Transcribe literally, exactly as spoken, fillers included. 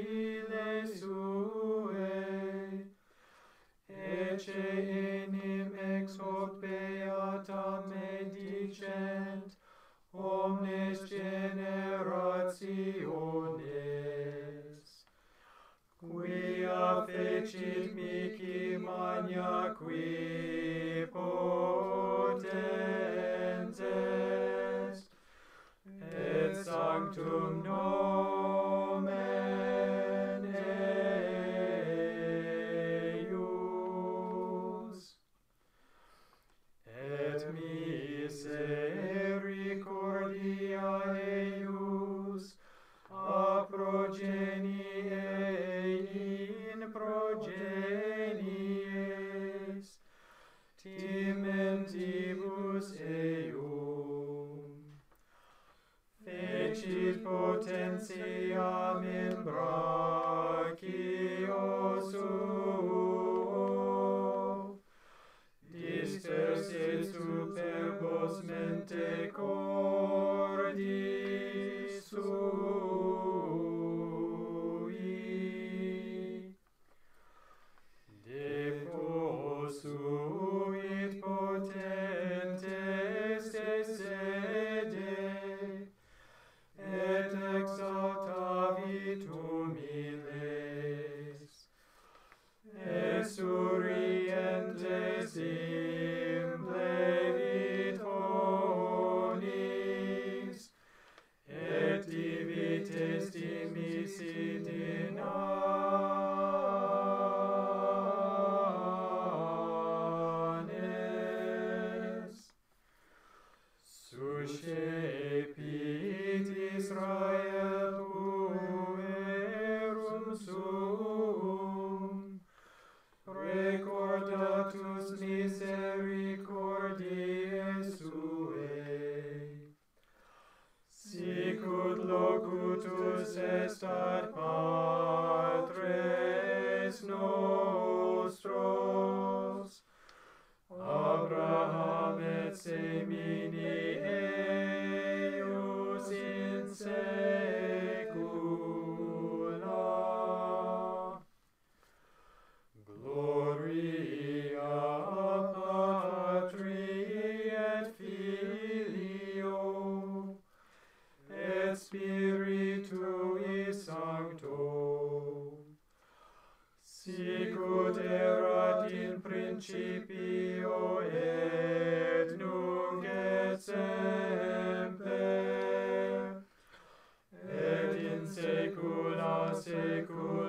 file sue, ecce enim ex hoc beata me dicent, omnes generationes, quia fecit mihi magna qui potens est, et sanctum nomen eius, et misericordia eius a progenie in progenies timentibus eium, fecit potentiam in brachio suo, dispersit superbos mente cordis sui, deposuit potentes de sede, et exaltavit humiles, exurientes implevit bonis, et divites dimisit in anes. Suscepit Israel puerum suum, recordatus misericordiae suae, sicut locutus est ad patres nostros, Abraham et semini eius in saecula. Gloria Patri et Filio et Spiritui Sancto, sicut erat in principio et nunc et semper, et in saecula saeculorum.